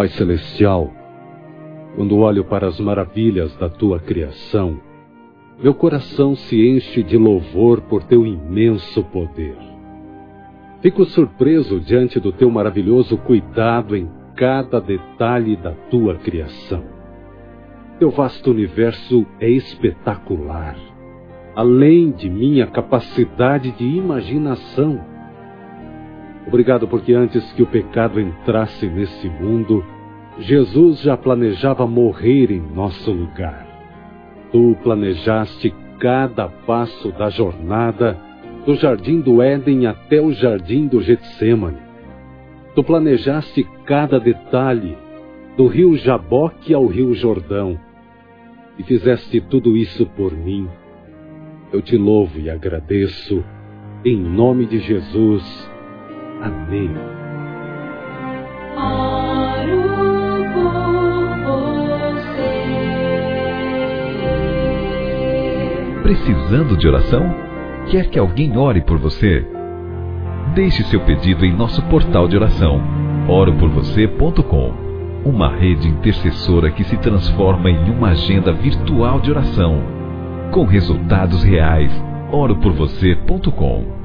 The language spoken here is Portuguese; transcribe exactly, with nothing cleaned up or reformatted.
Pai Celestial, quando olho para as maravilhas da Tua criação, meu coração se enche de louvor por Teu imenso poder. Fico surpreso diante do Teu maravilhoso cuidado em cada detalhe da Tua criação. Teu vasto universo é espetacular, além de minha capacidade de imaginação. Obrigado porque antes que o pecado entrasse nesse mundo, Jesus já planejava morrer em nosso lugar. Tu planejaste cada passo da jornada, do Jardim do Éden até o Jardim do Getsêmani. Tu planejaste cada detalhe, do rio Jaboque ao rio Jordão, e fizeste tudo isso por mim. Eu te louvo e agradeço, em nome de Jesus. Amém. Oro por você. Precisando de oração? Quer que alguém ore por você? Deixe seu pedido em nosso portal de oração, oro por você ponto com, uma rede intercessora que se transforma em uma agenda virtual de oração, com resultados reais. oro por você ponto com